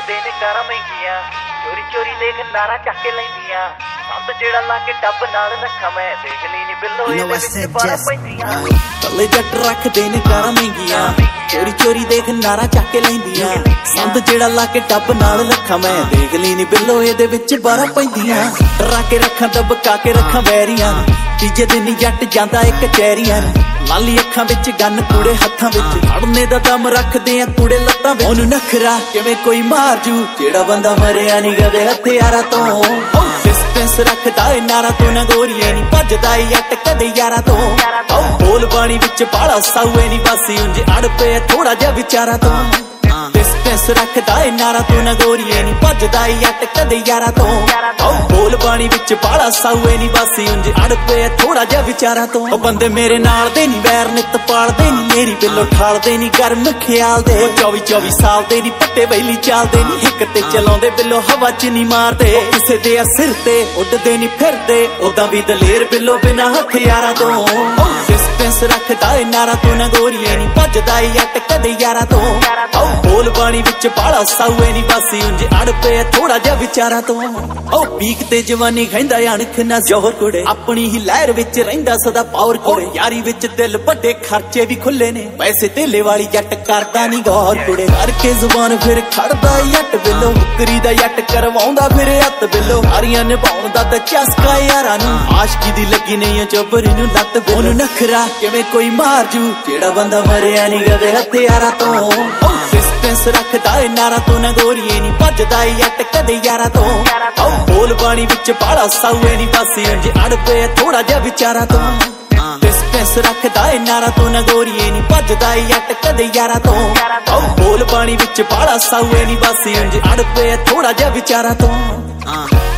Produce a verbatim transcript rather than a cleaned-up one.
ਰੱਖਦੇ ਨੇ ਕਾਰਾਂ ਮਹਿੰਗੀਆਂ, ਚੋਰੀ ਚੋਰੀ ਦੇਖ ਨਾਰਾ ਚੱਕ ਕੇ ਲੈਂਦੀਆਂ। ਸੰਦ ਜਿਹੜਾ ਲਾ ਕੇ ਟੱਬ ਨਾਲ ਰੱਖਾਂ ਮੈਂ, ਦੇਖ ਲਈ ਨੀ ਬਿੱਲੋ ਇਹਦੇ ਵਿੱਚ ਬਾਰਾਂ ਪੈਂਦੀਆਂ। ਕੱਲੇ ਜੱਟ ਰੱਖਦੇ ਨੇ ਕਾਰਾਂ ਮਹਿੰਗੀਆਂ, ਚੋਰੀ ਚੋਰੀ ਦੇਖ ਨਾਰਾ ਚੱਕ ਕੇ ਲੈਂਦੀਆਂ। ਸੰਦ ਜਿਹੜਾ ਲਾ ਕੇ ਟੱਬ ਨਾਲ ਰੱਖਾਂ ਮੈਂ, ਦੇਖ ਲਈ ਨੀ ਬਿੱਲੋ ਇਹਦੇ ਵਿੱਚ ਬਾਰਾਂ ਪੈਂਦੀਆਂ। ਡਰਾ ਕੇ ਰੱਖਾਂ ਦਬਕਾ ਕੇ ਰੱਖਾਂ ਵੈਰੀਆਂ, ਤੀਜੇ ਦਿਨ ਜੱਟ ਜਾਂਦਾ ਏ ਕਚਹਿਰੀਆਂ। ਲਾਲੀ ਅੱਖਾਂ ਵਿੱਚ ਗੰਨ ਕੂੜੇ ਹੱਥਾਂ ਵਿੱਚ, ਫੜਨੇ ਦਾ ਦਮ ਰੱਖਦੇ ਆ ਕੂੜੇ ਲੱਤਾਂ ਵਿੱਚ। ਉਹਨੂੰ ਨਖਰਾ ਕਿਵੇਂ ਕੋਈ ਮਾਰ ਜੂ, ਜਿਹੜਾ ਬੰਦਾ ਮਰਿਆ ਨੀ ਗਵੇ ਹਥਿਆਰਾਂ ਤੋਂ। ਡਿਸਟੈਂਸ ਰੱਖਦਾ ਏ ਨਾਰਾ ਤੋਂ, ਨਾ ਗੋਰੀਏ ਨੀ ਭੱਜਦਾ ਏ ਜੱਟ ਕਦੇ ਯਾਰਾਂ ਤੋਂ। ਬੋਲ ਬਾਣੀ ਵਿੱਚ ਬਾਲਾ ਸਾਊਏ ਨੀ ਬਾਸੀ, ਉਂਝ ਅੜ ਪਏ ਥੋੜਾ ਜਿਹਾ ਵਿਚਾਰਾਂ ਤੋਂ। ਡਿਸਟੈਂਸ ਰੱਖਦਾ ਏ ਨਾਰਾ ਤੋਂ, ਨਾ ਗੋਰੀਏ ਨੀ ਭੱਜਦਾ ਏ ਜੱਟ ਕਦੇ ਯਾਰਾਂ ਤੋਂ। ਬੋਲ ਬਾਣੀ ਵਿੱਚ ਬਾਲਾ ਸਾਊਏ ਨੀ ਬਾਸੀ, ਉਂਝ ਅੜ ਪਏ ਥੋੜਾ ਜਿਹਾ ਵਿਚਾਰਾਂ ਤੋਂ। ਉਹ ਬੰਦੇ ਮੇਰੇ ਨਾਲ ਦੇ ਨੀ ਵੈਰ ਨਿੱਤ ਪਾਲਦੇ ਨੀ, ਮੇਰੀ ਬਿੱਲੋ ਠਾਲਦੇ ਨੀ ਗਰਮ ਖਿਆਲ ਦੇ। ਚੌਵੀ ਚੌਵੀ ਸਾਲ ਦੇ ਨੀ ਪੱਟੇ ਵੈਲੀ ਚਾਲਦੇ ਨੀ, ਹਿੱਕ ਤੇ ਚਲਾਉਂਦੇ ਬਿੱਲੋ ਹਵਾ ਚ ਨੀ ਮਾਰਦੇ। ਕਿਸੇ ਦੇ ਆ ਸਿਰ ਤੇ ਉੱਡਦੇ ਨੀ ਫਿਰਦੇ, ਉਦਾਂ ਵੀ ਦਲੇਰ ਬਿੱਲੋ ਬਿਨਾਂ ਹਥਿਆਰਾਂ ਤੋਂ। ਡਿਸਟੈਂਸ ਰੱਖਦਾ ਏ ਨਾਰਾ ਤੋਂ, ਨਾ ਗੋਰੀਏ ਨੀ ਭੱਜਦਾ ਏ ਜੱਟ ਕਦੇ ਯਾਰਾਂ ਤੋਂ। ਬੋਲ ਬਾਣੀ ਵਿੱਚ ਬਾਲਾ ਸਾਊਏ ਨੀ ਬਾਸੀ, ਉਂਝ ਅੜ ਪਏ ਥੋੜਾ ਜਿਹਾ ਵਿਚਾਰਾਂ ਤੋਂ। ਉਹ ਪੀਕ ਤੇ ਜਵਾਨੀ ਖੈਂਦਾ ਅਣਖ ਨਾ ਜ਼ੋਹਰ ਕੁੜੇ, ਆਪਣੀ ਹੀ ਲਹਿਰ ਵਿੱਚ ਰਹਿੰਦਾ ਸਦਾ ਪਾਵਰ ਕੁੜੇ। ਯਾਰੀ ਵਿੱਚ ਦਿਲ ਵੱਡੇ ਖਰਚੇ ਵੀ ਖੁੱਲੇ ਨੇ, ਪੈਸੇ ਧੇਲੇ ਵਾਲੀ ਜੱਟ ਕਰਦਾ ਨੀ ਗੌਰ ਕੁੜੇ। ਕਰਕੇ ਜ਼ੁਬਾਨ ਫਿਰ ਖੜਦਾ ਜੱਟ ਬਿੱਲੋ, ਮੁਕਰੀ ਦਾ ਜੱਟ ਕਰਵਾਉਂਦਾ ਫਿਰ ਹੱਥ ਬਿੱਲੋ। ਹਾਰੀਆਂ ਨਿਭਾਉਣ ਦਾ ਤਾਂ ਚਸਕਾ ਯਾਰਾਂ ਨੂੰ, ਆਸ਼ਕੀ ਦੀ ਲੱਗੀ ਨਹੀਂ ਚੋਬਰੀ ਨੂੰ ਲੱਤ ਬਿੱਲੋ। ਉਹਨੂੰ ਨਖਰਾ ਕਿਵੇਂ ਕੋਈ ਮਾਰ ਜੂ, ਜਿਹੜਾ ਬੰਦਾ ਮਰਿਆ ਨੀ ਗਵੇ ਹਥਿਆਰਾਂ ਤੋਂ। ਡਿਸਟੈਂਸ ਰੱਖਦਾ ਏ ਨਾਰਾ ਤੋਂ, ਨਾ ਗੋਰੀਏ ਨੀ ਭੱਜਦਾ ਏ ਜੱਟ ਕਦੇ ਯਾਰਾਂ ਤੋਂ। ਬੋਲ ਬਾਣੀ ਵਿੱਚ ਬਾਲਾ ਸਾਊਏ ਨੀ ਬਾਸੀ, ਉਂਝ ਅੜ ਪਏ ਥੋੜਾ ਜਿਹਾ ਵਿਚਾਰਾਂ ਤੋਂ। ਡਿਸਟੈਂਸ ਰੱਖਦਾ ਏ ਨਾਰਾ ਤੋਂ, ਨਾ ਗੋਰੀਏ ਨੀ ਭੱਜਦਾ ਏ ਜੱਟ ਕਦੇ ਯਾਰਾਂ ਤੋਂ। ਬੋਲ ਬਾਣੀ ਵਿੱਚ ਬਾਲਾ ਸਾਊਏ ਨੀ ਬਾਸੀ, ਉਂਝ ਅੜ ਪਏ ਥੋੜਾ ਜਿਹਾ ਵਿਚਾਰਾਂ ਤੋਂ।